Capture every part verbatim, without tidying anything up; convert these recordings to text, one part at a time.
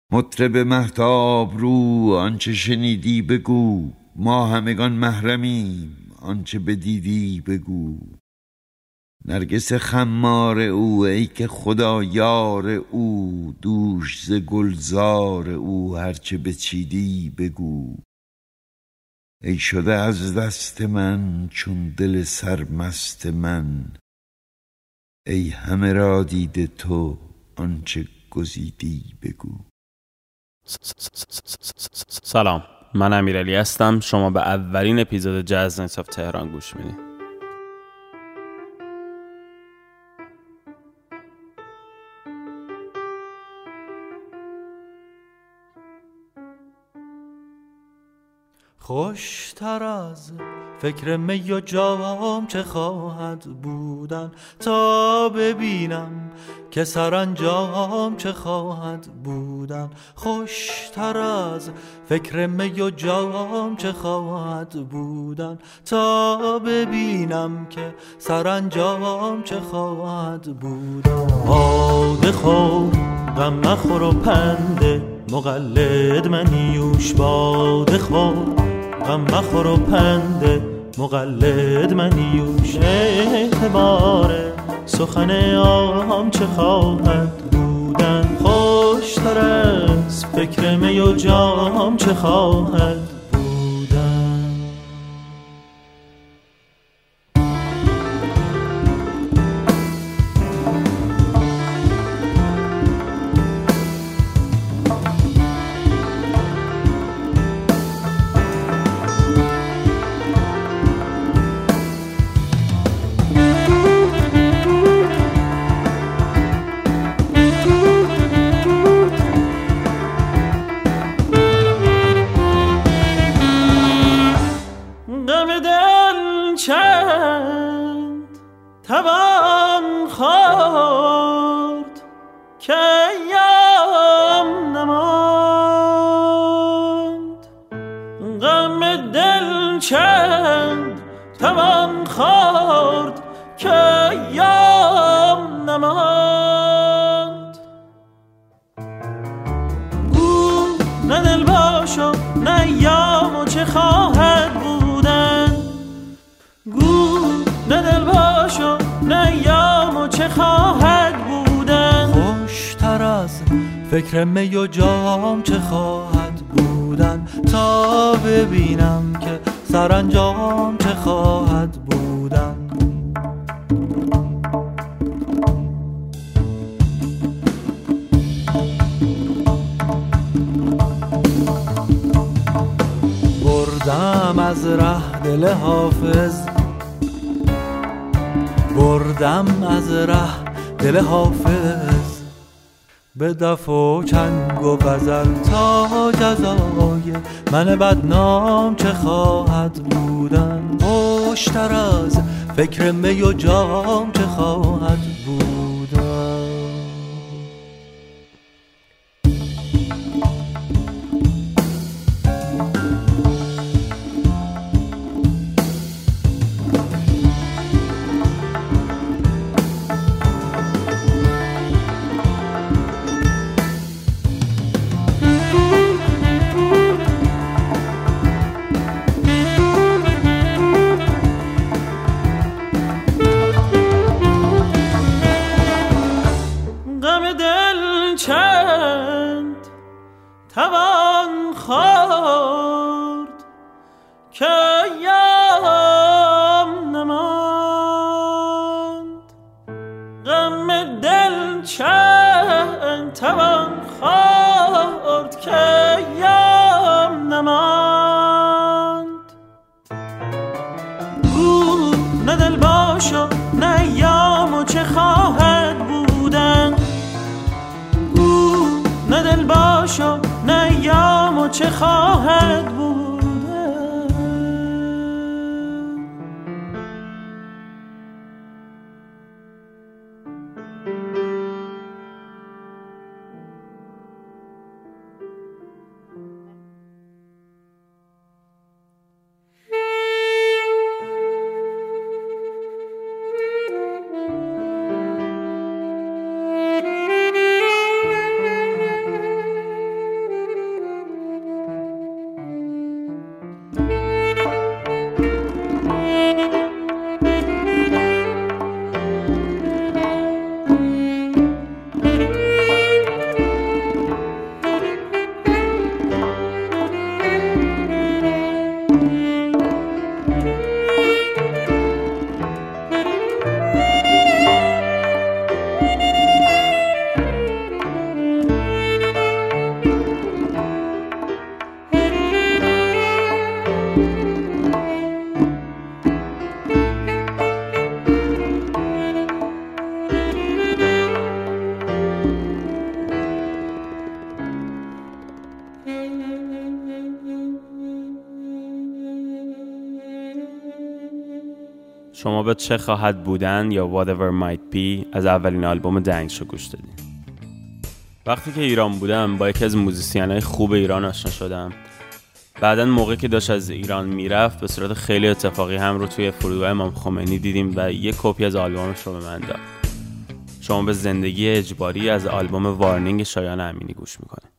مطرب مهتاب رو آنچه شنیدی بگو، ما همگان محرمیم آنچه بدیدی بگو. نرگس خمار او ای که خدا یار او، دوش ز گلزار او هرچه بچیدی بگو. ای شده از دست من چون دل سرمست من، ای همه را دیده تو آنچه گزیدی بگو. سلام، من امیرعلی هستم. شما به اولین اپیزود جاز نایتس آف تهران گوش میدید. خوشتر از فکر می و جام چه خواهد بودن، تا ببینم که سرانجام چه خواهد بودن. خوشتر از فکر می و جام چه خواهد بودن، تا ببینم که سرانجام چه خواهد بودن. باده خور غم مخور و پنده مقلد منیوش، باده خور غم مخور و پنده مقلد منیوش. اعتبار سخن عام چه خواهد بودن، خوشتر از فکر می و جام چه خواهد بودن. چند توان خورد که یام نماند، غم دل چند توان خورد که یام نماند. گو نه دل باشو نه یامو چه خواهد بودن، گو نه دل باشو نه یامو چه خواهد بودن. خوشتر از فکر می و جام چه خواهد بودن، تا ببینم که سرانجام چه خواهد بودن. بردم از ره دل حافظ، بردم از ره دل حافظ، به دف و چنگ و غزل تا جزای من بدنام چه خواهد بودن. خوشتر از فکر می و جام چه خواهد بودن. چند توان خورد که یام نماند، غم دل چند توان خورد که یام نماند. گو نه دل باشو نه یامو چه خواهد بودن، نه دل باشو نه یامو چه خواهد بودن. شما به چه خواهد بودن یا Whatever Might Be از اولین آلبوم دنگشو گوش دادین. وقتی که ایران بودم با یکی از موزیسین‌های خوب ایران آشنا شدم. بعداً موقعی که داشت از ایران میرفت به صورت خیلی اتفاقی هم رو توی فرودگاه امام خمینی دیدیم و یک کپی از آلبومش رو به من داد. شما به زندگی اجباری از آلبوم وارنینگ شایان امینی گوش میکنید.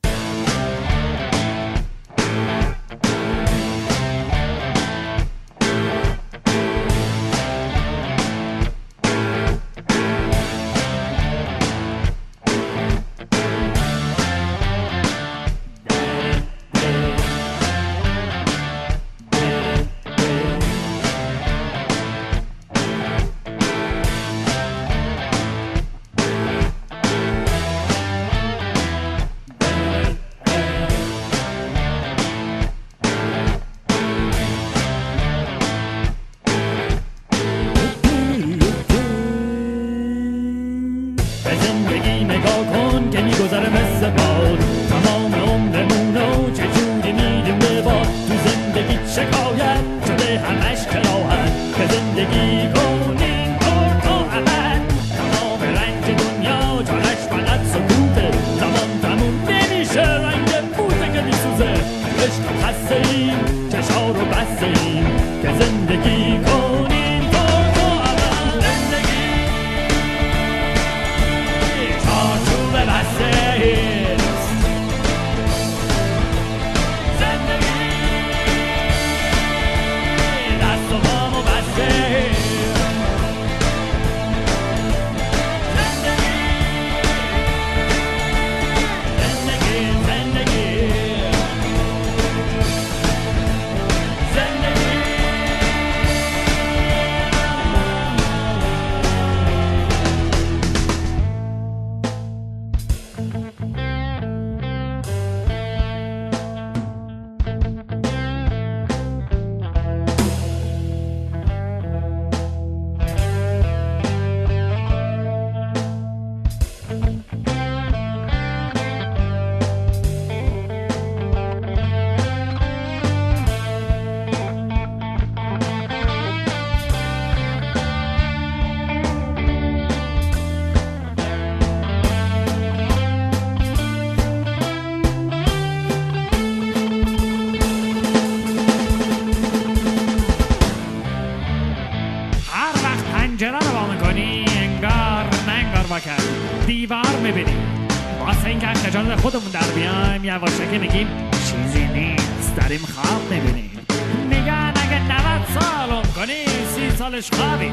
دیوار میبینیم واسه این که خجالت خودمون در بیایم یواشکی میگیم چیزی نیست داریم خواب میبینیم. میگن اگه نود سال اون کنی سی سالش خوابی.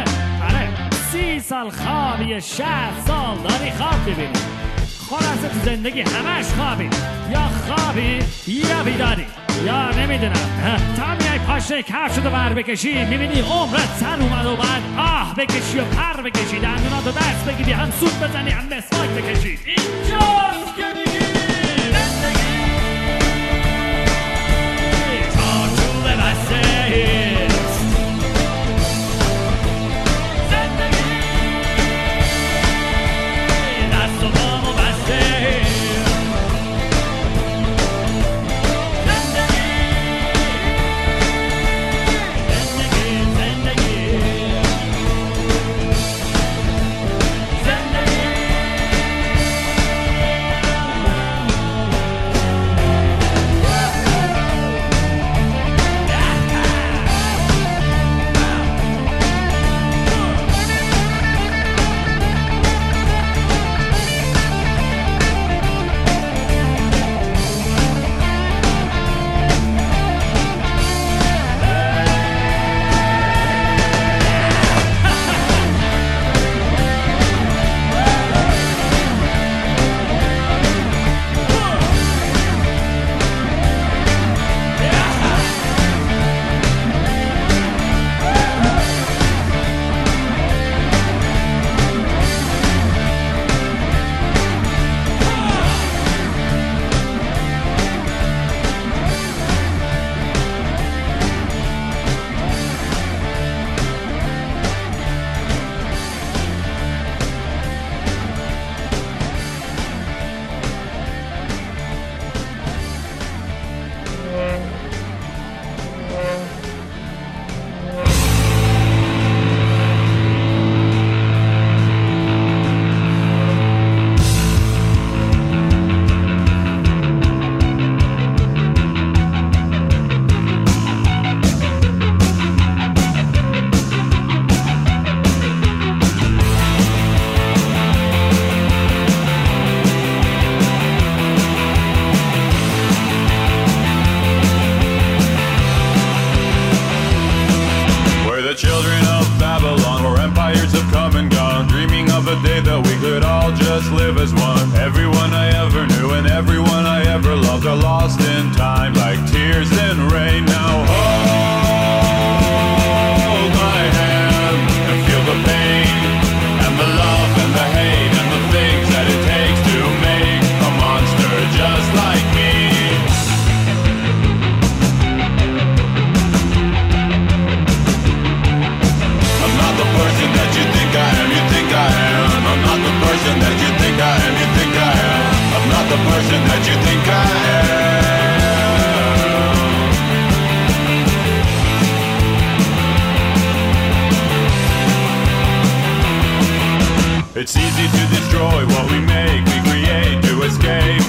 آره سی سال خوابی شصت سال داری خواب میبینی. خلاصه تو زندگی همش خوابی، یا خوابی یا بیداری یا نمیدونم تا میای پاشه کفشتو بر بکشی میبینی عمرت سر اومد و بعد آه بکشی و پر بکشی دندوناتو دست بگیری هم سود بزنی هم مسواک بکشی. اینجاست که میگی زندگی چارچوب بسته ایست. زندگی دست و پامو بسته ایست.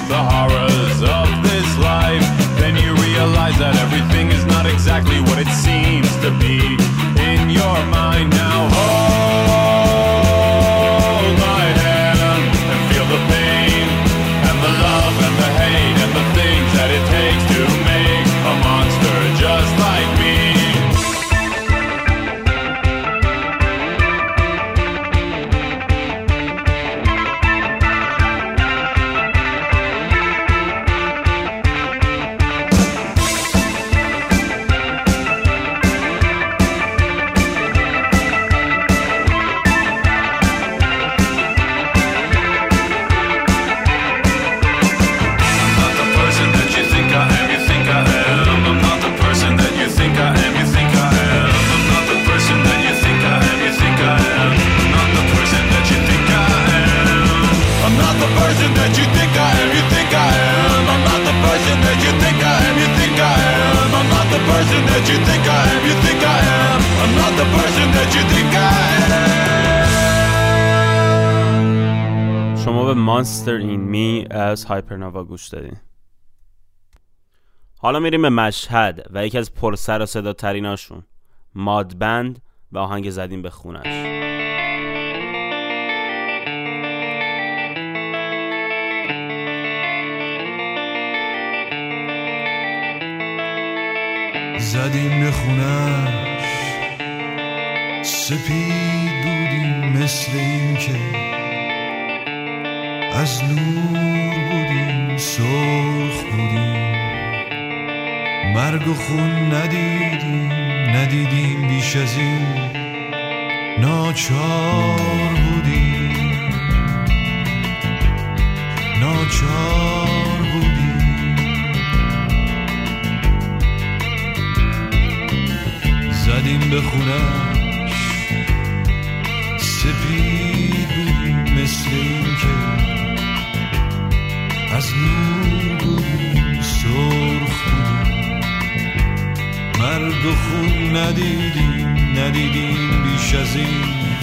the horrors of this life, then you realize that everything is not exactly what it seems to be in your mind. Now hold my hand and feel the pain and the love and the hate and the things that it takes to make a monster just like me. شما به Monster in Me از هایپرنووا گوش دادین. حالا میریم به مشهد و یکی از پرسر و صدا تریناشون، ماد بند و آهنگ زدیم به خونش. زدیم به خونش، سپید بودیم مثل این که از نور بودیم، سرخ بودیم، مرگ و خون ندیدیم ندیدیم بیش از این، ناچار بودیم ناچار بودیم. زدیم به خونش، سپید بودیم مثل این که از نور بودیم، سرخ بودیم، مرگ و خون ندیدیم ندیدیم بیش از این،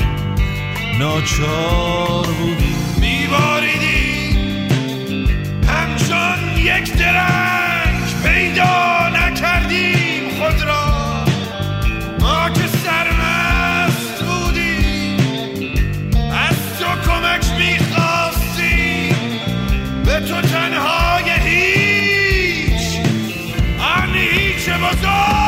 ناچار بودیم. میباریدیم همچون یک درنگ، پیدا نکردیم خود را، ما که سرمست بودیم، از تو کمک میخواستیم، به تو تنهای هیچ، آن هیچ بزرگ.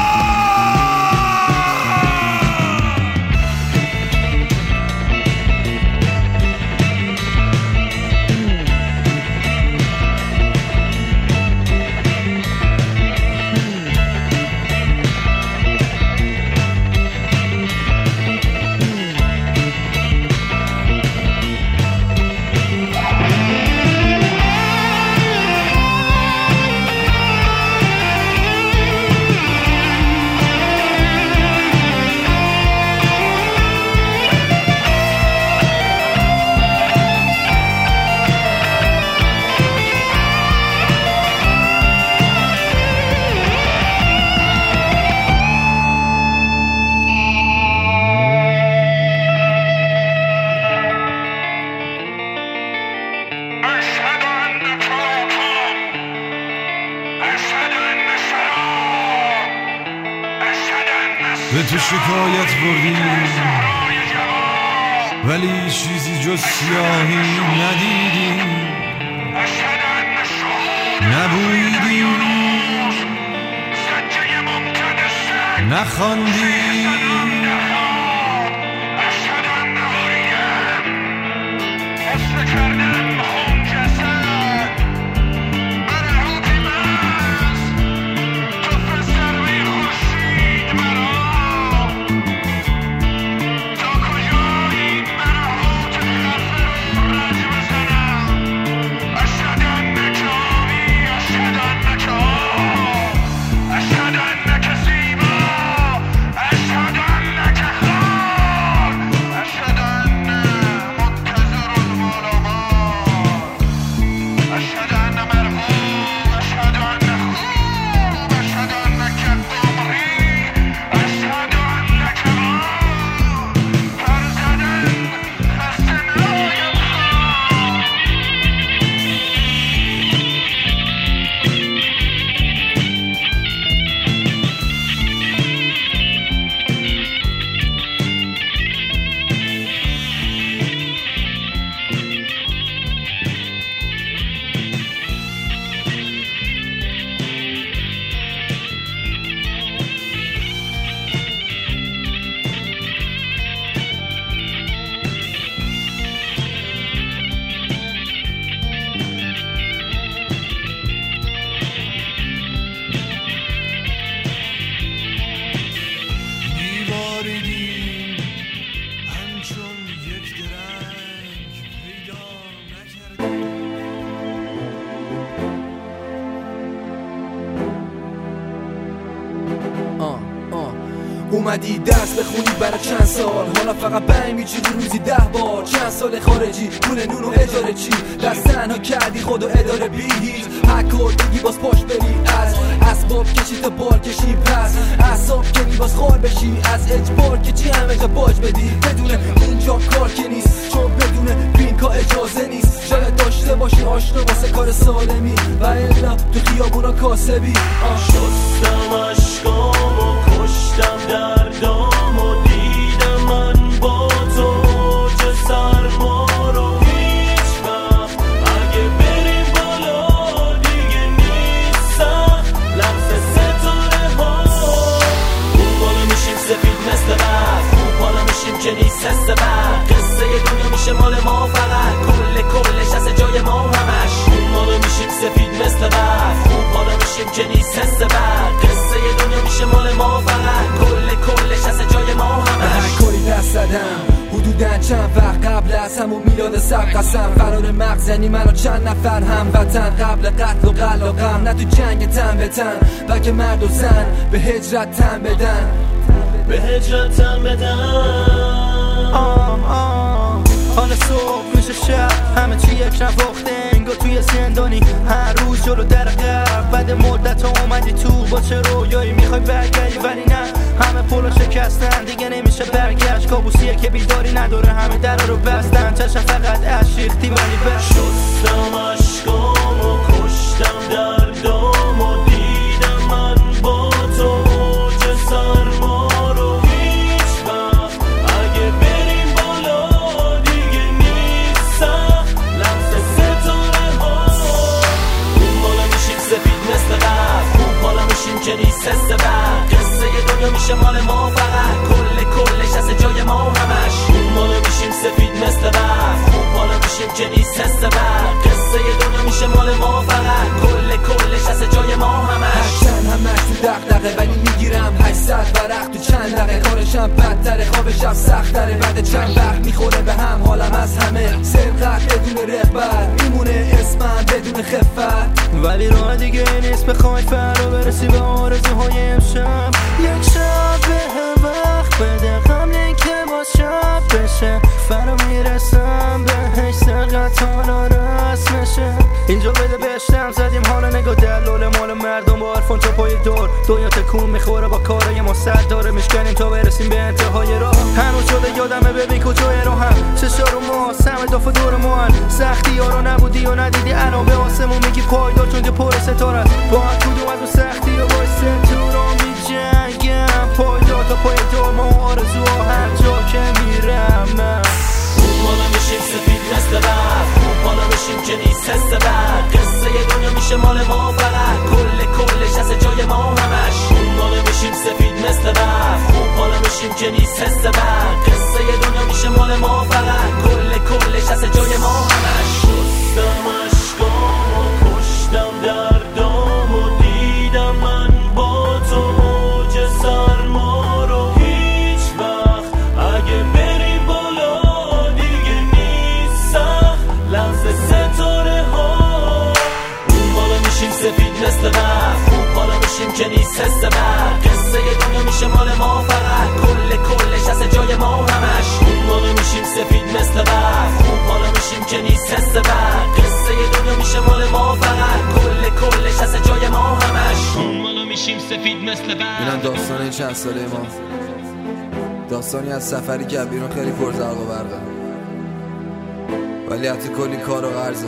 به تو شکایت بردیم ولی چیزی جز سیاهی ندیدیم، نبویدیم نخواندیم، أشهد أنك سيما، أشهد أن اومدی درس بخونی برای چند سال، حالا فقط بنگ میچینی روزی ده بار. چند سال خارجی، پول نون و اجاره چی، دست تنها کردی خودو اداره بی هیچ. هکر بگی باز پاش بری از اسباب کشی تا بار کشی، پس اعصاب کنی باز خار بشی از اجبار که چی همه جا باج بدی. بدون اینجا کار که نیست، چون بدون پینکا اجازه نیست. شاید داشته باشی آشنا واسه کار سالمی و الا تو خیابونا کاسبی. شستم عشقامو کشتم دردامو، دیدم من با تو چه سرما رو. هیچ وقت اگه بریم بالا دیگه نیست سخت لمس ستاره ها. اون بالا میشیم سفید مثل برف، اون بالا میشیم که نیست حس برق. قصه دنیا میشه مال ما فقط، کل کلش از جای ما همش. اون بالا میشیم سفید مثل برف، اون بالا میشیم که نیست حس برق. قصه دنیا میشه مال ما فقط، کل کلش از جای ما همش. هر کاری دست زدم حدوداً چند وقت قبل از همون میلاد سب قسم. فرار مغزنی منو چند نفر هم وطن، قبل قتل و قل و غم نه تو جنگ تن به تن، بلکه مرد و زن به هجرت تن بدن، به هجرت تن بدن. آم آم حالا صبح میشه شب، همه چی یک نواخته انگار توی زندانی. هر روز جلو در قرب، بعد مدت ها اومدی تو با چه رویایی میخوای برگردی، ولی نه همه پولا شکستن دیگه نمیشه برگشت. کابوسیه که بیداری نداره، همه در رو بستن. چشم فقط عشق ریختی ولی بس. شستم عشقامو کشتم دردامو، دیدم من با تو چه سرما رو. هیچ وقت اگه بریم بالا دیگه نیست سخت لمس ستاره ها. اون بالا میشیم سفید مثل برف، اون بالا میشیم که نیست حس برق. قصه دنیا میشه مال ما فقط، کل کلش از جای ما همش. اون بالا میشیم سفید مثل برف، اون بالا میشیم که نیست حس برق. قصه دنیا میشه مال ما فقط، کل کلش از جای ما همش. هرچند همش تو دغدغه ولی میگیرم هشتصد ورق تو چند دقیقه. کارشم بدتره، خوابشم سخت‌تره، بعد چند وقت میخوره به هم حالم از همه. سرقت بدون رغبت میمونه اسمم بدون خفت، ولی راه دیگه نیست بخوای فرا برسی به آرزوهای امشب. یک شب به وقت بده قبل که باز شب بشه، فرا میرسم بهش سرقت حالا رسمشه. اینجا بده بشتم زدیم حالا نگاه دلال مال مردم با عرفان تا پای دور. دنیا تکون میخوره با کارای ما سر داره، میشکنیم تا برسیم به انتهای راه. هنوز شده یادمه ببین کجای راه هم چشا رو ما سمه دافه دور ما هن. سختی ها رو نبودی و ندیدی الان به آسمون میگی پایدار چون که پر ستاره است. با هر کدوم از اون سختی و باید ستوران بی جنگم پایدار تا پای دور ما آرزوها هر جا که میرم. اون بالا میشیم سفید مثل برف، اون بالا میشیم که نیست حس برق. قصه دنیا میشه مال ما فقط، کل کلش از جای ما همش. اون بالا میشیم سفید مثل برف، اون بالا میشیم که نیست حس برق. قصه دنیا میشه مال ما فقط، کل کلش از جای ما همش. شستم عشقامو کشتم دردامو، دیدم من با تو موج سرما رو. هیچ وقت اگه بریم بالا دیگه نیست سخت لمس ستاره ها. اون بالا میشیم سفید مثل برف، اون بالا میشیم که نیست حس برق. قصه دنیا میشه مال ما فقط، کل کلش از جای ما همش. اون بالا میشیم سفید مثل برف، اون بالا میشیم که نیست حس برق. قصه دنیا میشه مال ما فقط، کل کلش از جای ما همش. اون بالا میشیم سفید مثل برف. اینم داستان این چند ساله ما، داستانی از سفری که بیرون خیلی پرزرق و برقه، ولی حتی کلی کار و غرزه.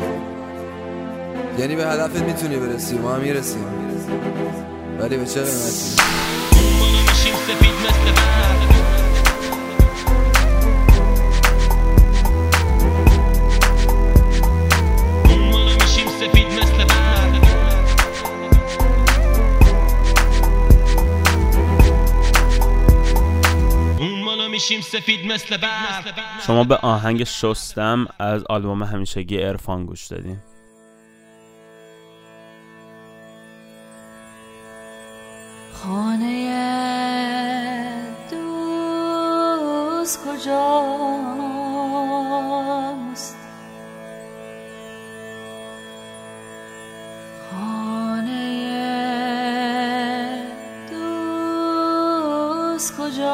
یعنی به هدفت میتونی برسی، ما هم میرسیم، ولی به چه قیمتی؟ اون بالا میشیم سفید مثل برف. اون بالا میشیم سفید مثل برف. اون بالا میشیم سفید مثل برف. شما به آهنگ شستم از آلبوم همیشگی عرفان گوش دادین. خانه دوست کجاست؟ خانه دوست دوست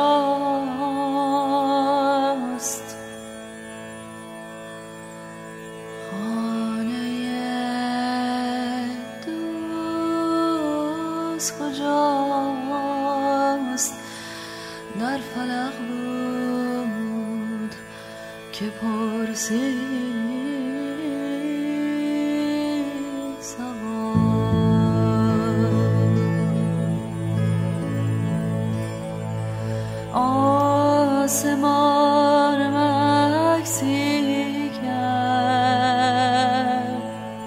کجاست؟ خانه دوست کجاست؟ در فلق بود که پرسید آسمان مکسی کرد،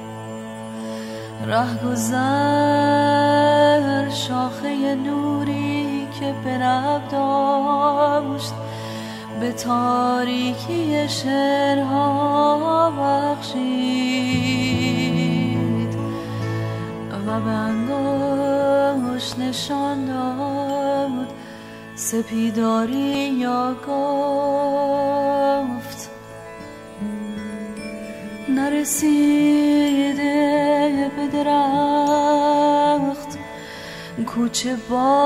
رهگذر شاخه نوری که به لب داشت به تاریکی شعرها بخشید و به انگشت نشان داد سپیداری یا گفت نرسیده به درخت کوچه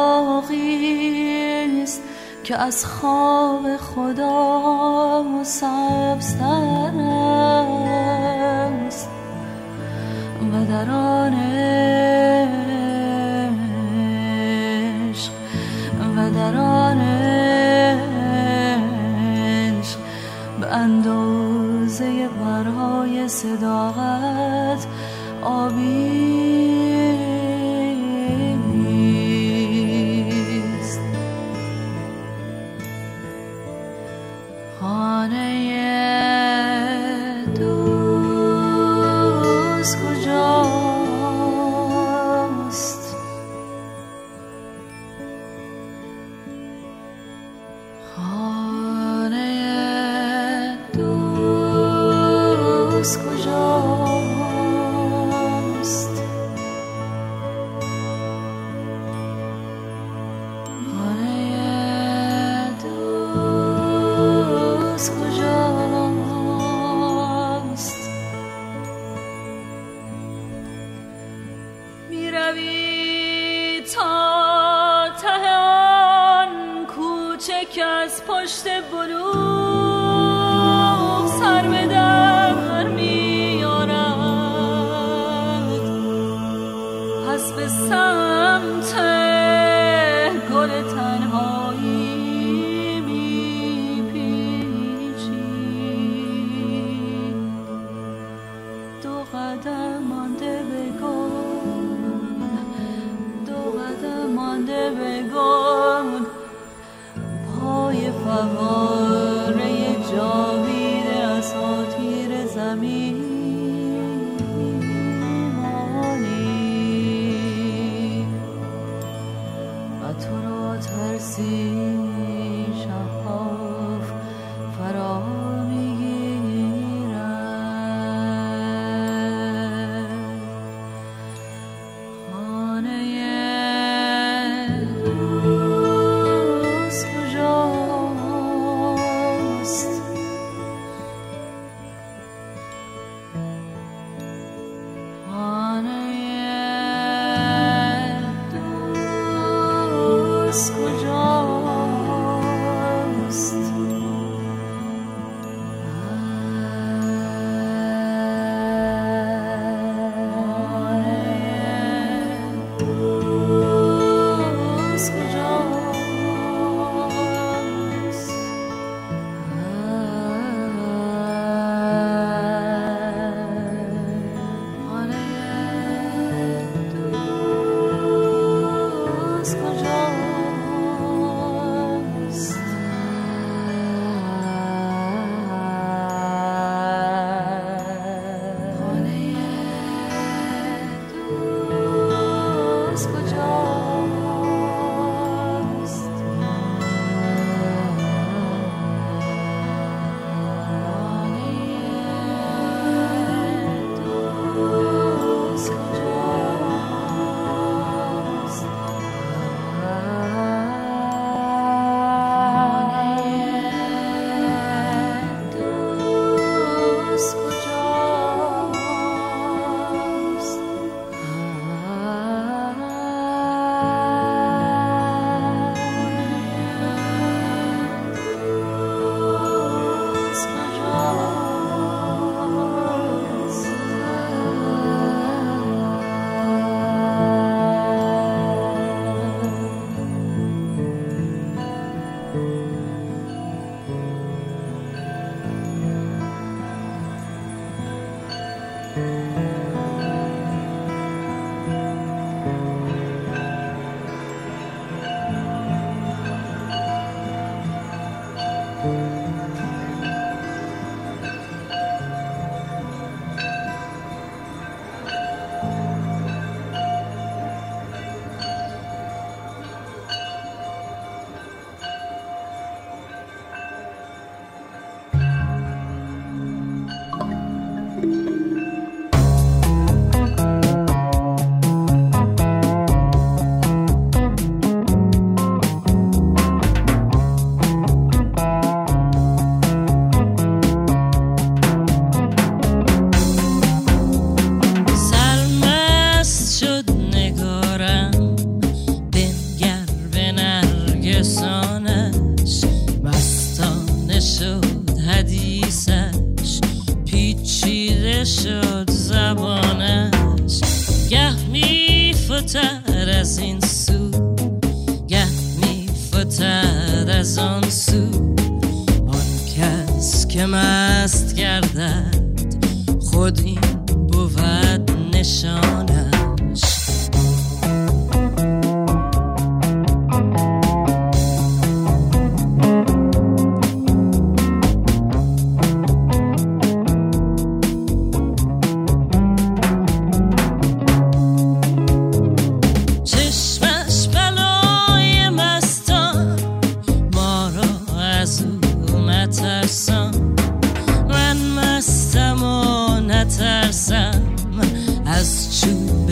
باغیست که از خواب خدا سبزتر است و در آن عشق و در آن عشق به اندازه پرهای صداقت آبیست. خانه دوست کجاست؟ خانه دوست کجاست؟ خانه دوست کجاست؟ می روی تا ته آن کوچه که از پشت بلوغ سر به در میارد، پس به سمت گل تنهایی میپیچی. دو قدم مانده به گل، دو قدم مانده به گل، پای فواره جاوید اساطیر زمین مانی و تو را ترک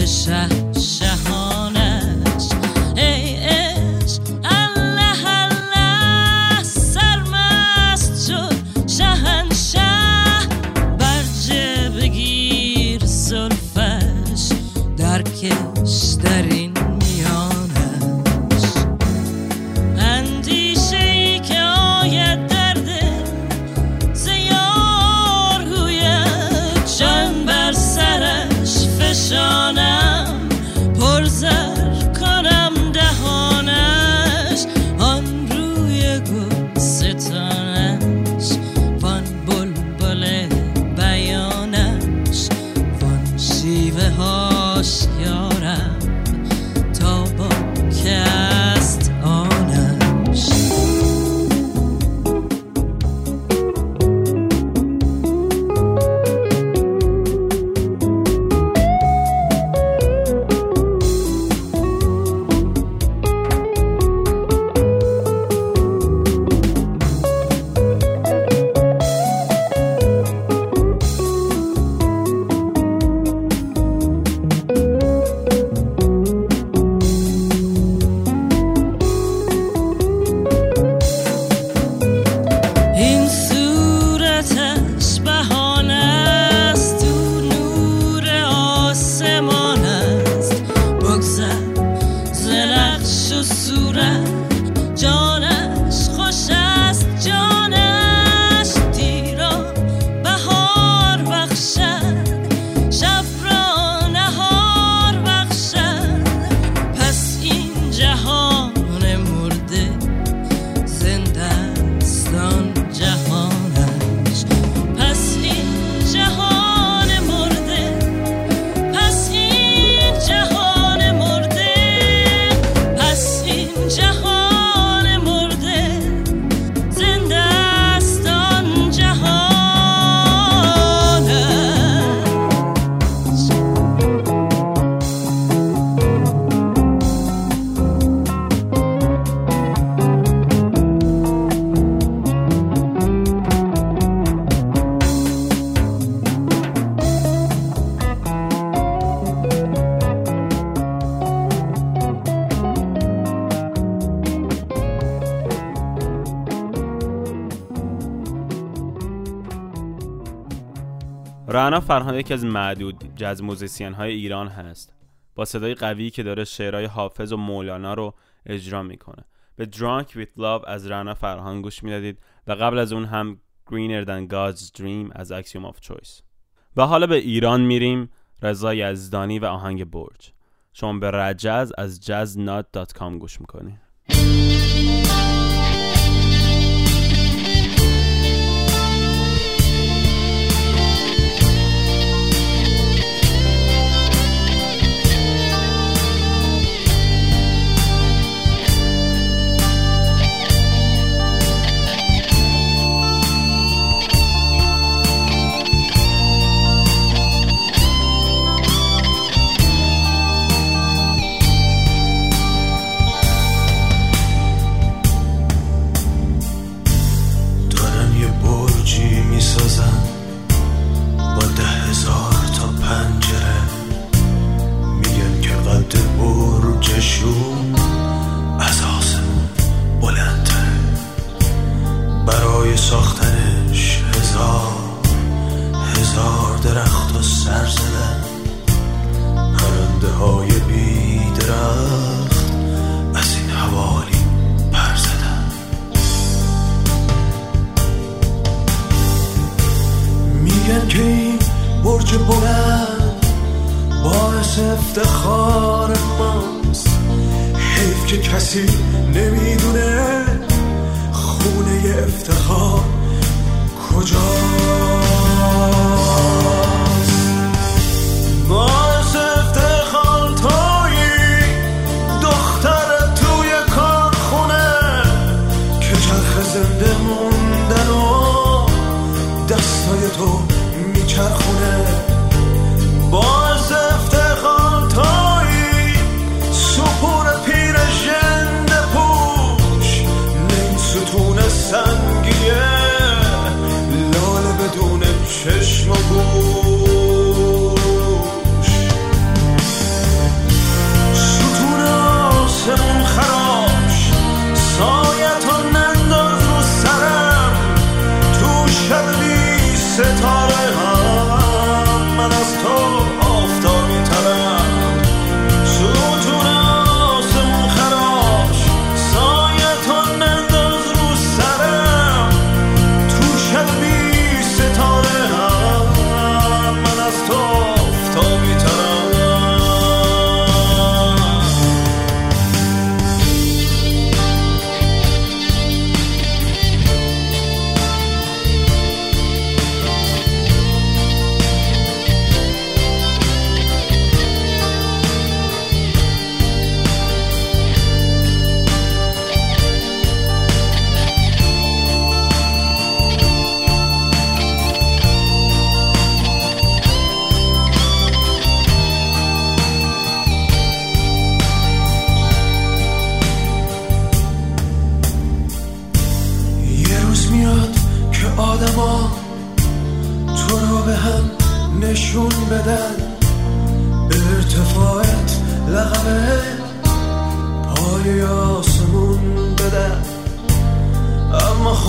شه شهانش ای عشق الله الله سرمست شد شهنشه برجه بگیر زلفش درکش در این میانش اندیشه ای که آید در دل زیار گوید جان بر سرش فشانم پرزر کنم دهانش آن روی گل ستانش وان بلبل بیانش وان شیوه هاش یارم تا با که است آنش این صورتش بهانه است تو نور آسمان است بگذر ز نقش و صورت جانش خوش است جانش دیرا بهار بخشد شب را نهار بخشد پس این جهان مرده زنده است آن جهانش پس این جهان مرده پس این جهان مرده پس این جهان مرده زنده است آن جهانش رعنا فرهان یکی از معدود جاز موزیسین های ایران هست با صدای قوی که داره شعرهای حافظ و مولانا رو اجرا میکنه. به Drunk with Love از رعنا فرهان گوش میدادید و قبل از اون هم Greener Than God's Dream از Axiom of Choice. و حالا به ایران میریم. رضا یزدانی و آهنگ برج. شما به رجز از جاز نات دات کام گوش میکنید. ساختنش هزار هزار درخت و سر زدن پرنده های بی درخت از این حوالی پر زدن میگن که این برج بلند باعث افتخار ماست حیف که کسی نمیدونه خونه افتخار کجاست باعث افتخار تویی دختر توی کارخونه که چرخ زنده موندن و دستای تو میچرخونه باعث افتخار تویی سپور پیر ژنده پوش نیم ستون سنگیه لاله بدون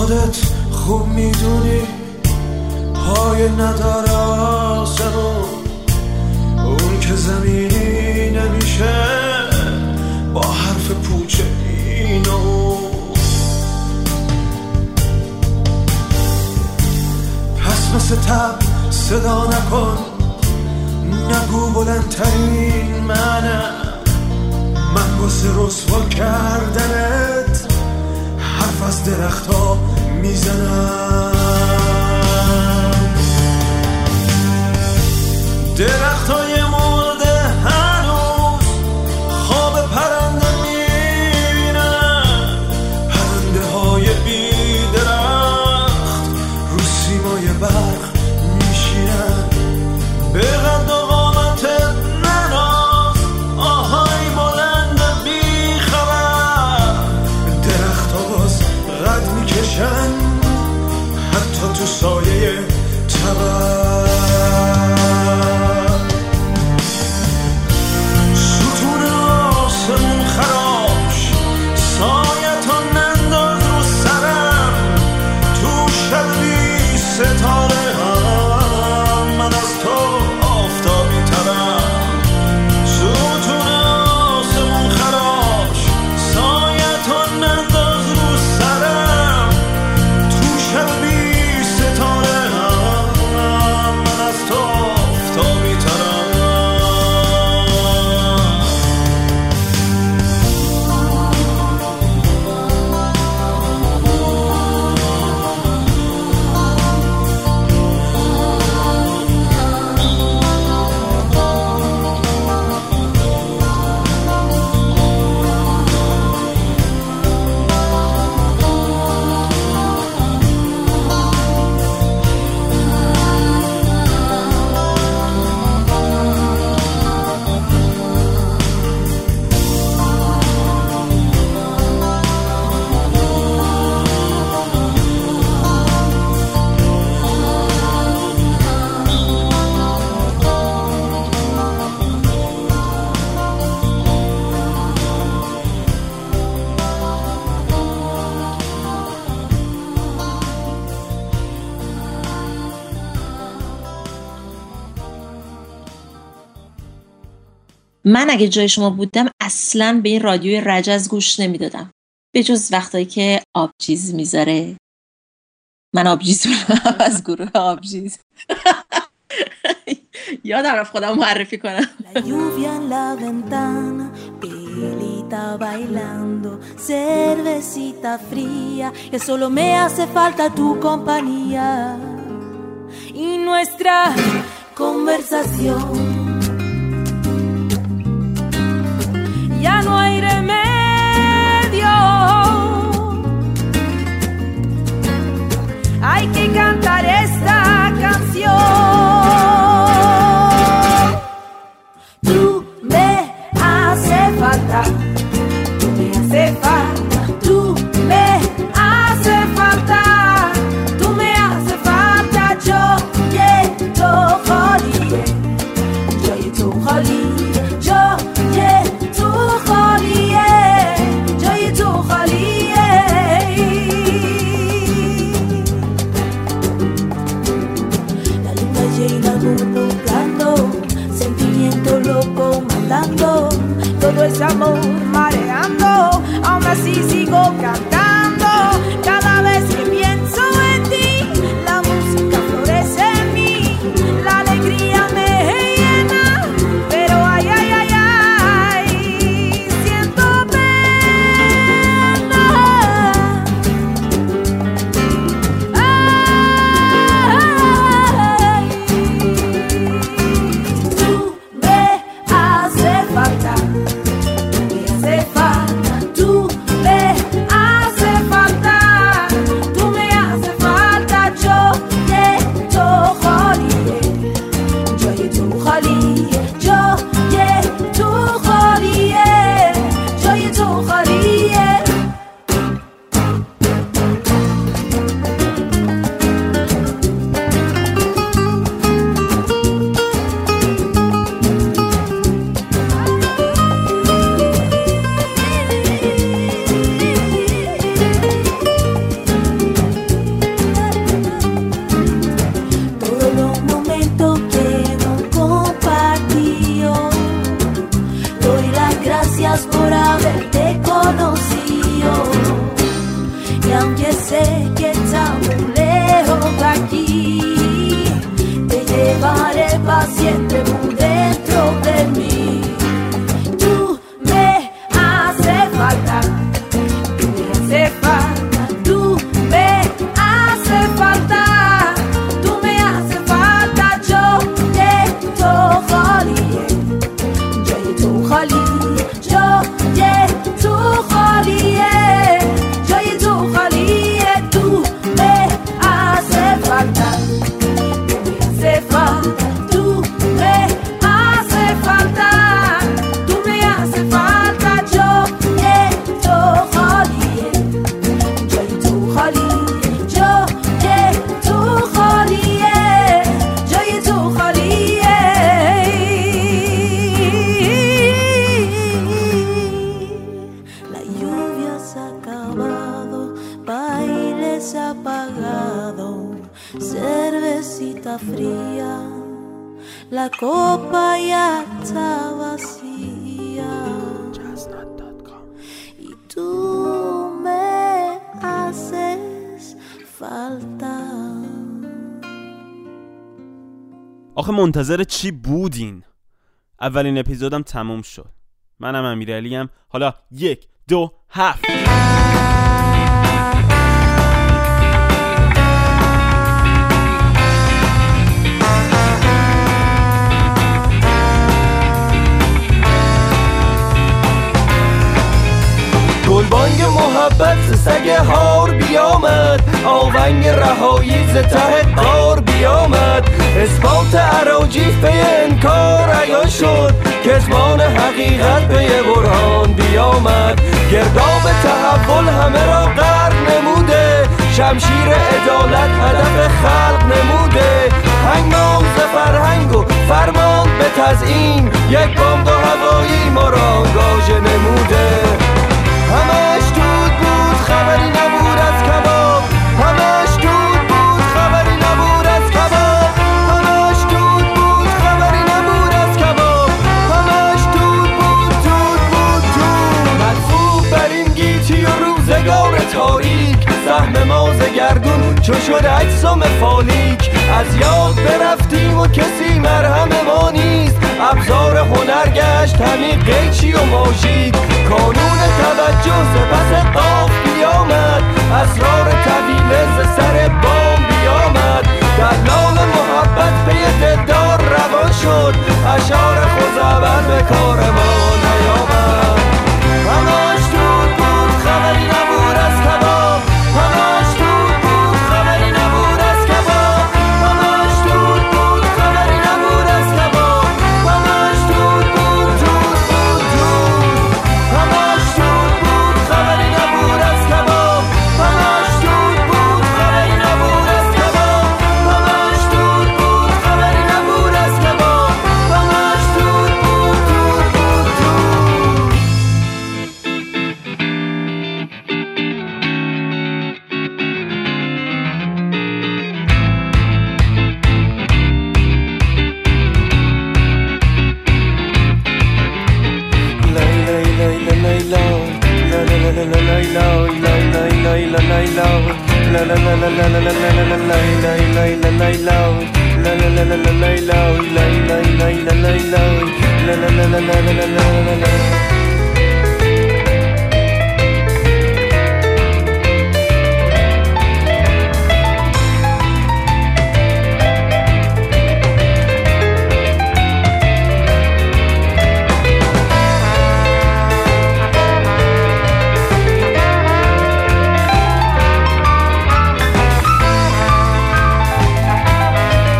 خودت خوب میدونی پای نداره آسمون، اون که زمینی نمیشه با حرف پوچه اینو. پس مثل تب صدا نکن، نگو بلندترین منم، من واسه رسوا کردنت حرف از درخت ها میزنم. درخت های مرده هنوز خواب پرنده میبینن، پرنده های بی درخت رو سیمای برق میشینن. به قد و قامتت نناز آهای بلند بی خبر، درخت ها باز رد میکشن حتی تو سایه تبر. ستون آسمون خراش سایتان ننداز رو سرم، تو شب بی ستاره هم من از تو آفتابی ترم. ستون آسمون خراش سایتان ننداز رو سرم، تو شب بی ستاره هم من از تو آفتابی ترم. من اگه جای شما بودم اصلاً به این رادیوی رجز گوش نمیدادم، به جز وقتایی که آبجیز میذاره. من آبجیز بودم از گروه آبجیز. یادم رفت خودم معرفی کنم. La lluvia en la ventana, Pilita bailando, cervecita fría, que solo me hace falta tu compañía y nuestra conversación. Ya no hay remedio, hay que cantar esta canción. Tú me hace falta, tú me hace falta, tú me hace falta, tú me hace falta. Yo ye to khaliye, yo ye to khaliye, yo ye to khaliye, yo ye to khaliye. La luna llena murmurando, sentimiento loco mandando, todo ese amor mareando, aún así sigo cantando. Cada vez que pienso en ti, la música florece en mí, la alegría me llena, pero ay, ay, ay, ay, siento pena. Ay, tú me hace falta, tú me hace gracias por haberte conocido. Y aunque sé que está muy lejos de aquí, te llevaré para siempre muy dentro de mí. Tú me haces falta, tú me haces falta, tú me haces falta, tú me haces falta. Yo ye to khaliye, yo ye to khaliye, yo ye to khaliye, yo ye to khaliye. Tú me haces falta, tú me haces falta, tú me haces falta, tú me haces falta. Yo ye to khaliye, yo ye to khaliye, yo ye to khaliye, yo ye to khaliye. La lluvia se ha acabado, bailes apagado, cervecita fría, la copa ya está vacía. Y tú me haces falta. آخه منتظر چی بودین؟ اولین اپیزودم تموم شد. منم امیرعلیم. حالا یک دو هفت. گلبانگ محبت سگ هار بیامد، آونگ رهایی ز ته قار بیامد. اثبات اراجیف پی انکار عیان شد، کتمان حقیقت پی برهان بیامد. گرداب تحول همه را غرق نموده، شمشیر عدالت هدف خلق نموده. هنگام ز فرهنگ و فرمان به تزیین، یک بمب و هوایی ما را آنگاژه نموده. همش دود بود خبری نبود از کباب، همش دود بود خبری نبود از کباب، همش دود بود خبری نبود از کباب، همش دود بود دود بود دود. مدفوع بر این گیتی و روزگار تاریک، سهم ما ز گردون چو شد اجسام فالیک. از یاد برفتیم و کسی مرهم ما نیست، ابزار هنر گشت همین قیچی و ماژیک. کانون توجه ز پس قاف بیامد، اسرار طویله ز سر بام بیامد. دلال محبت پی دلدار روان شد، اشعار خزعبل به کار ما نیامد. همش دود بود خبری نبود از کباب، همش دود بود خبری نبود از کباب، همش دود بود خبری نبود از کباب، همش دود بود دود بود دود، همش دود بود خبری نبود از کباب، همش دود بود خبری نبود از کباب، همش دود بود خبری نبود از کباب، همش دود بود دود بود دود.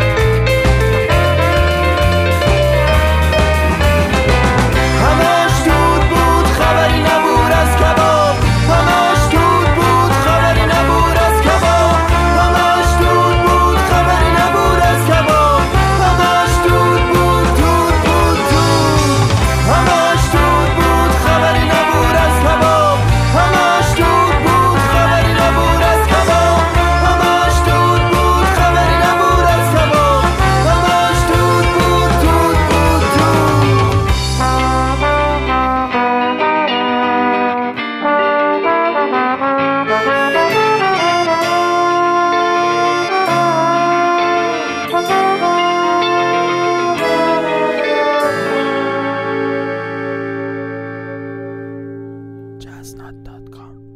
همش جاز نات دات کام.